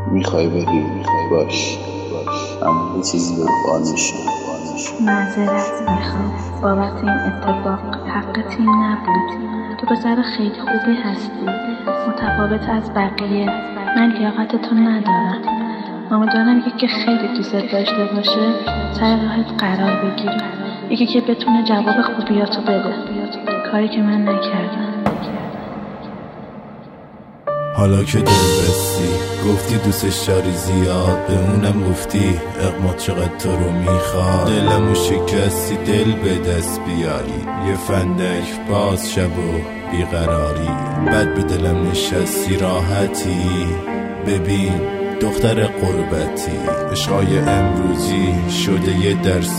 میخوای بری باش اما یه چیزی رو بانشون. معذرت میخوام بابت این اتفاق، حق تیم نبود. تو پسر خیلی خوبی هستی، متفاوت از بقیه. من لیاقت تو ندارم. امیدوارم یکی که خیلی دوست داشته باشه سر راهت قرار بگیره، یکی که بتونه جواب خوبیاتو بده، کاری که من نکردم. حالا که دل بستی گفتی دوستش داری زیاد، به اونم گفتی اقمات چقدر تو رو میخواد. دلمو شکستی دل به دست بیاری، یه فندک باز شب و بیقراری. بد به دلم نشستی راحتی، ببین دختر قربتی. عشقای امروزی شده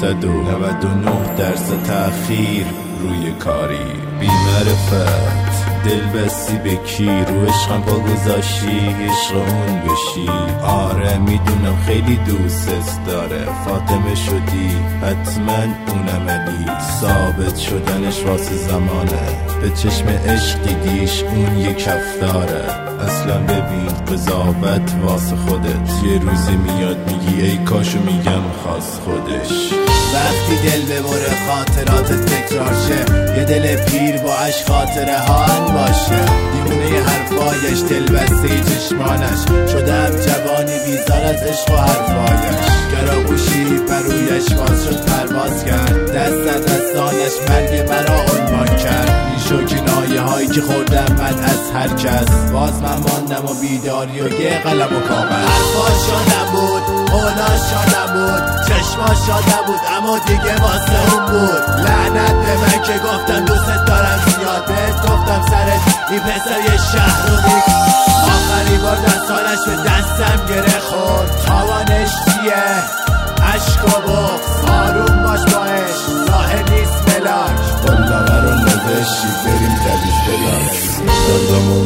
199% تأخیر روی کاری. بی‌معرفت دل بستی به کی، رو عشقم پا گذاشتی عشق اون بشی. آره میدونم خیلی دوستت داره، فاطمه شدی حتما اونم علی. ثابت شدنش واسه زمانه، به چشم عشق دیدیش اون یه کفتاره. اصلا ببین قضاوت واسه خودت، یه روزی میاد میگی ای کاشو میگم خواست خودش. وقتی دل ببره خاطراتت تکرار شه، یه دل پیر با عشق خاطره ها باشه. دیوونه حرفایش دل بسته چشمانش، شدم جوانی بیزار از عشق و حرفایش. گراگوشی برویش باز شد پرواز کرد، دست از دستانش مرگ مرا عنوان کرد. بیشو کنایه هایی که خوردم من از هر کس، باز من ماندم و بیداری و یه قلم و کاغذ. حرفاش شادم بود، قولاش شادم بود، چشماش شادم بود اما دیگه واسه اون بود. لعنت به من که گفتم دوست دارم زیاد، بهت گفتم سرت این پسر یه شهر رو دیگه. آخری بار دستانش به دستم گره خورد، تاوانش چیه؟ عشق و بغض. آروم باش باش، راه نیست ملاک. قلابه رو نوشی بریم دلیش بلاک. دردمو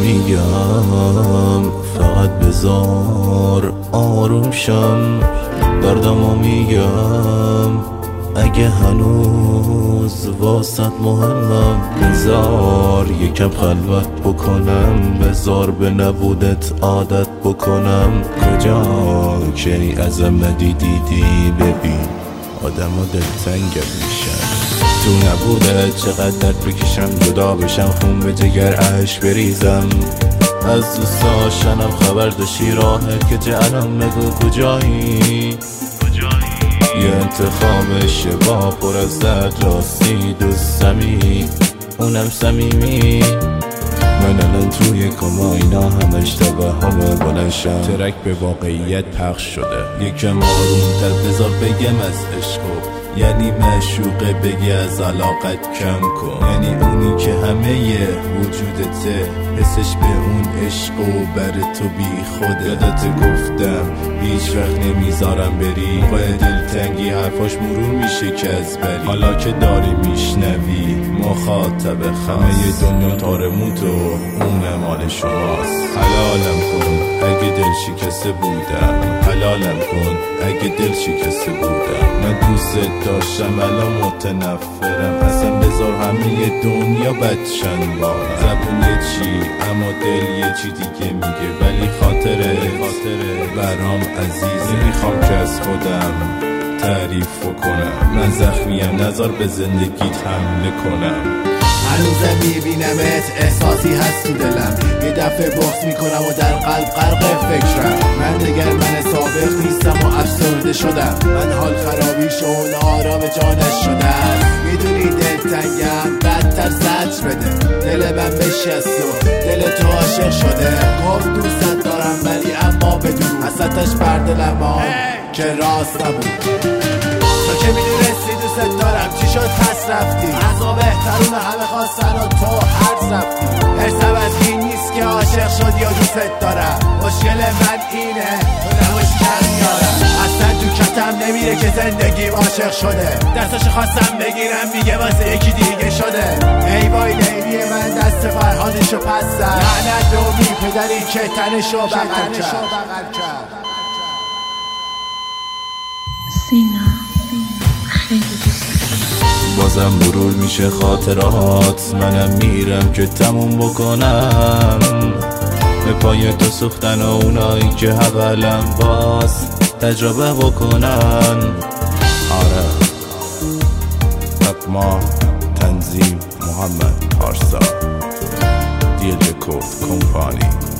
میگم فقط بذار آروم شم. دردمو میگم اگه هنوز واسط مهمم، بذار یکم خلوت بکنم. بذار به نبودت عادت بکنم. کجا کی ازم ندیدی ببین آدم و دلتنگم میشن. تو نبوده چقدر درد بکشم، جدا بشم خون به جگر عشق بریزم. از دوست داشتنم خبر داشتی راحت که جهنم بگو کجایی. یه انتخاب اشتباه پر از درد، راستی دوستمی اونم صمیمی. من الان توی کما اینا هم اشتباه همه بلنشم. ترک به واقعیت پخش شده، یکم آرومتر بذار بگم از عشقو. یعنی معشوقه بگی از علاقت کم کن، یعنی اونی که همه وجودته، حسش به اون عشق و بر تو بی خود. یادت گفتم هیچ وقت نمیذارم بری، با دلتنگی حرفاش مرور میشه که از بری. حالا که داری میشنوی مخاطب همه دنیا تارمون تو اون مال شماست. حلالم کن اگه دل شکسته بودم، حلالم کن اگه دل شکسته بودم. من دوست داشتم الان متنفرم، اصلا بذار همه دنیا بدشن بارم. زبون یه چی اما دل یه چی دیگه میگه، ولی خاطره برام عزیز. نمیخوام که از خودم تعریف کنم، من زخمیم نذار به زندگیت حمله کنم. هنوزم میبینمت احساسی هست تو دلم، یه دفعه بغض میکنم و در قلب غرق فکرم. من دگر من سابق نیستم و افسرده شدم، من حال خرابیش اون آرام جانش شدم. میدونی دلتنگم بدتر زجر بده، دل من بشست و دل تو عاشق شده. گفت دوستت دارم ولی اما بدون حسرتش بر دلم که راست نبود. تو که میدونستی دوست دارم چی شد پس رفتی، از ما بهترون همه خواستن و تو هرز رفتی. حرسم از این نیست که عاشق شد یا دوست دارم، مشکل من اینه تو نباشی کم میارم. اصلا تو کتم نمیره که زندگیم عاشق شده، دستش خواستم بگیرم میگه واسه یکی دیگه شده. ای وای لیلی من دست فرهادشو پس زد، لعنت دومی پدری که تنشو بغل کرد. سینا خیلی دوست بازم مرور میشه خاطرات، منم میرم که تموم بکنم. پای تو سوختن و اونایی که حولن باز تجربه بکنن. آره ما تنظیم محمد پارسا دیل رکورد کمپانی.